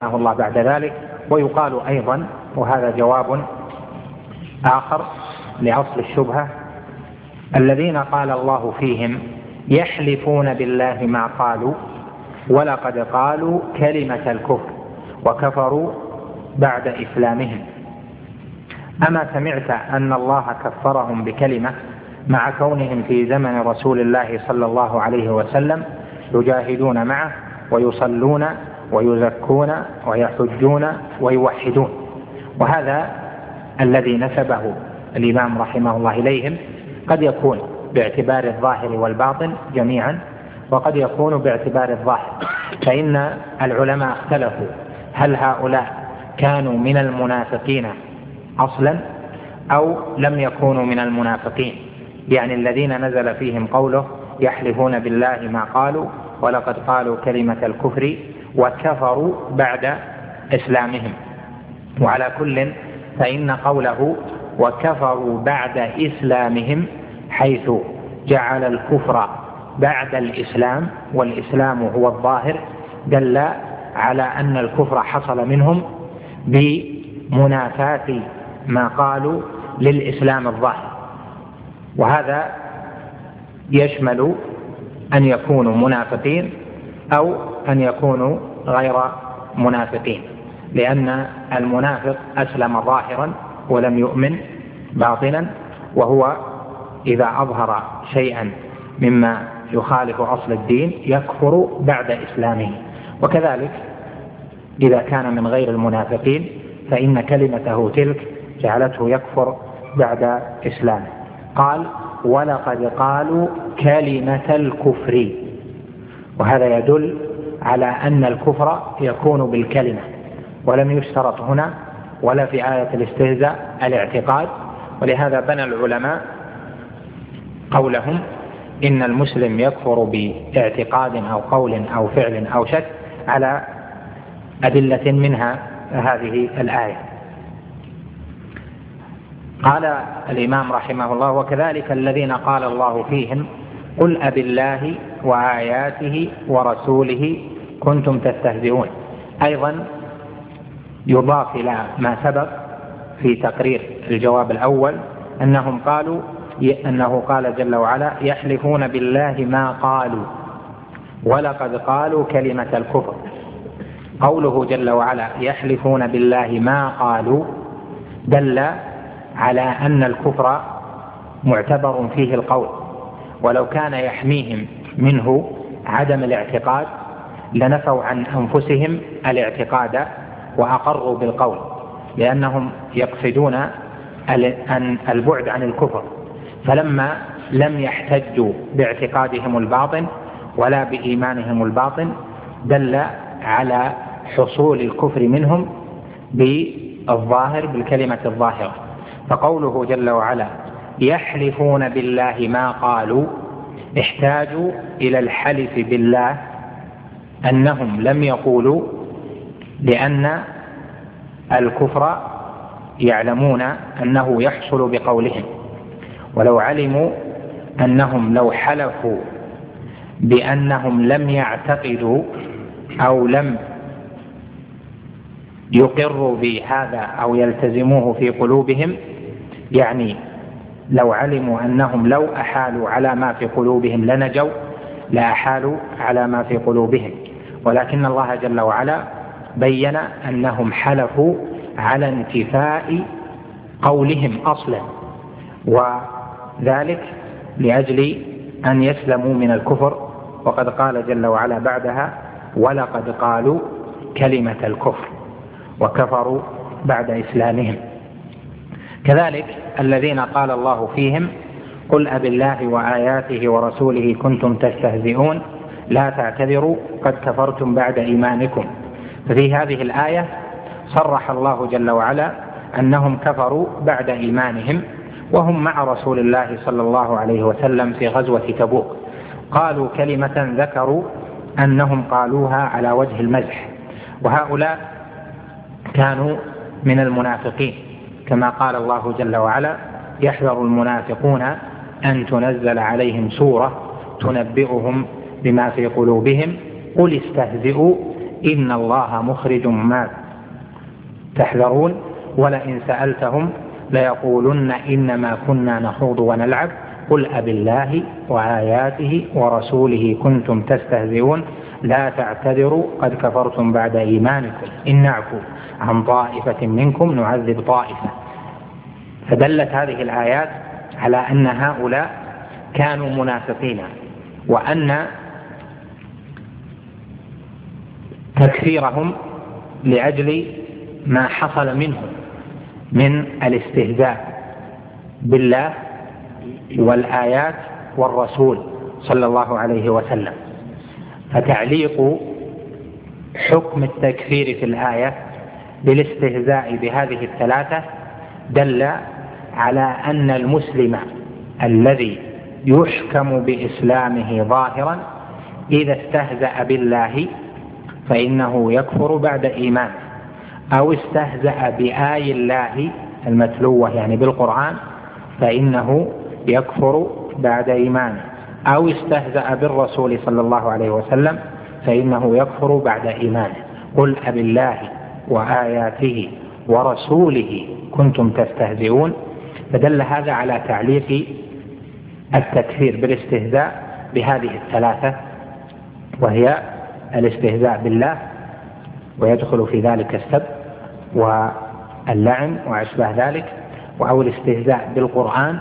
الله بعد ذلك. ويقال أيضا، وهذا جواب آخر لأصل الشبهة: الذين قال الله فيهم يحلفون بالله ما قالوا ولقد قالوا كلمة الكفر وكفروا بعد إسلامهم. أما سمعت أن الله كفرهم بكلمة مع كونهم في زمن رسول الله صلى الله عليه وسلم يجاهدون معه ويصلون ويزكون ويحجون ويوحدون؟ وهذا الذي نسبه الإمام رحمه الله إليهم قد يكون باعتبار الظاهر والباطن جميعا، وقد يكون باعتبار الظاهر، فإن العلماء اختلفوا هل هؤلاء كانوا من المنافقين أصلا أو لم يكونوا من المنافقين، يعني الذين نزل فيهم قوله يحلفون بالله ما قالوا ولقد قالوا كلمة الكفر وكفروا بعد إسلامهم. وعلى كل فإن قوله وكفروا بعد إسلامهم حيث جعل الكفر بعد الإسلام والإسلام هو الظاهر دل على أن الكفر حصل منهم بمنافاة ما قالوا للإسلام الظاهر، وهذا يشمل أن يكونوا منافقين أو أن يكونوا غير منافقين، لأن المنافق أسلم ظاهرا ولم يؤمن باطنا، وهو إذا أظهر شيئا مما يخالف أصل الدين يكفر بعد إسلامه. وكذلك إذا كان من غير المنافقين فإن كلمته تلك جعلته يكفر بعد إسلامه. قال ولقد قالوا كلمة الكفر، وهذا يدل على أن الكفر يكون بالكلمة، ولم يشترط هنا ولا في آية الاستهزاء الاعتقاد. ولهذا بنى العلماء قولهم إن المسلم يكفر باعتقاد أو قول أو فعل أو شك على أدلة منها هذه الآية. قال الإمام رحمه الله وكذلك الذين قال الله فيهم قل أبالله وآياته ورسوله كنتم تستهزئون. أيضا يضاف إلى ما سبق في تقرير الجواب الأول أنه قال جل وعلا يحلفون بالله ما قالوا ولقد قالوا كلمة الكفر. قوله جل وعلا يحلفون بالله ما قالوا دل على أن الكفر معتبر فيه القول، ولو كان يحميهم منه عدم الاعتقاد لنفوا عن أنفسهم الاعتقاد وأقروا بالقول، لأنهم يقصدون البعد عن الكفر، فلما لم يحتجوا باعتقادهم الباطن ولا بإيمانهم الباطن دل على حصول الكفر منهم بالظاهر بالكلمة الظاهرة. فقوله جل وعلا يحلفون بالله ما قالوا احتاجوا إلى الحلف بالله أنهم لم يقولوا، لأن الكفر يعلمون أنه يحصل بقولهم، ولو علموا أنهم لو حلفوا بأنهم لم يعتقدوا أو لم يقروا بهذا أو يلتزموه في قلوبهم، يعني لو علموا أنهم لو أحالوا على ما في قلوبهم لنجوا لأحالوا على ما في قلوبهم، ولكن الله جل وعلا بين أنهم حلفوا على انتفاء قولهم أصلا، وذلك لأجل أن يسلموا من الكفر. وقد قال جل وعلا بعدها ولقد قالوا كلمة الكفر وكفروا بعد إسلامهم. كذلك الذين قال الله فيهم قل أبالله وآياته ورسوله كنتم تستهزئون لا تعتذروا قد كفرتم بعد إيمانكم. ففي هذه الآية صرح الله جل وعلا أنهم كفروا بعد إيمانهم وهم مع رسول الله صلى الله عليه وسلم في غزوة تبوك. قالوا كلمة ذكروا أنهم قالوها على وجه المزح، وهؤلاء كانوا من المنافقين، كما قال الله جل وعلا يحذر المنافقون أن تنزل عليهم سورة تنبئهم بما في قلوبهم قل استهزئوا إن الله مخرج ما تحذرون ولئن سألتهم ليقولن إنما كنا نخوض ونلعب قل أبالله وآياته ورسوله كنتم تستهزئون لا تعتذروا قد كفرتم بعد إيمانكم إن نعفو عن طائفة منكم نعذب طائفة. فدلت هذه الآيات على أن هؤلاء كانوا منافقين، وأن تكفيرهم لأجل ما حصل منهم من الاستهزاء بالله والآيات والرسول صلى الله عليه وسلم. فتعليق حكم التكفير في الآية بالاستهزاء بهذه الثلاثة دل على أن المسلم الذي يحكم بإسلامه ظاهرا إذا استهزأ بالله فإنه يكفر بعد إيمانه، أو استهزأ بآي الله المتلوة يعني بالقرآن فإنه يكفر بعد إيمانه، أو استهزأ بالرسول صلى الله عليه وسلم فإنه يكفر بعد إيمانه. قل أبالله وآياته ورسوله كنتم تستهزئون. فدل هذا على تعليق التكفير بالاستهزاء بهذه الثلاثة، وهي الاستهزاء بالله، ويدخل في ذلك السب واللعن وأشباه ذلك، أو الاستهزاء بالقرآن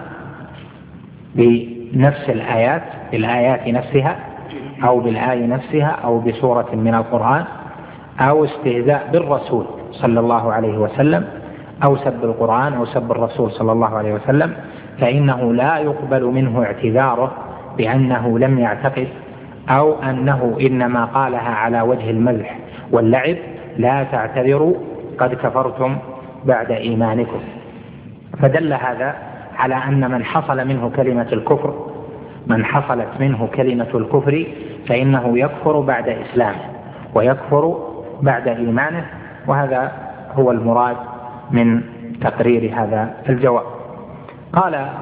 بنفس الآيات بالآيات نفسها أو بالآية نفسها أو بسورة من القرآن، أو استهزاء بالرسول صلى الله عليه وسلم أو سب القرآن أو سب الرسول صلى الله عليه وسلم، فإنه لا يقبل منه اعتذاره بأنه لم يعتقد أو أنه إنما قالها على وجه المزح واللعب. لا تعتذروا قد كفرتم بعد إيمانكم. فدل هذا على أن من حصلت منه كلمة الكفر فإنه يكفر بعد إسلامه ويكفر بعد إيمانه، وهذا هو المراد من تقرير هذا الجواب. قال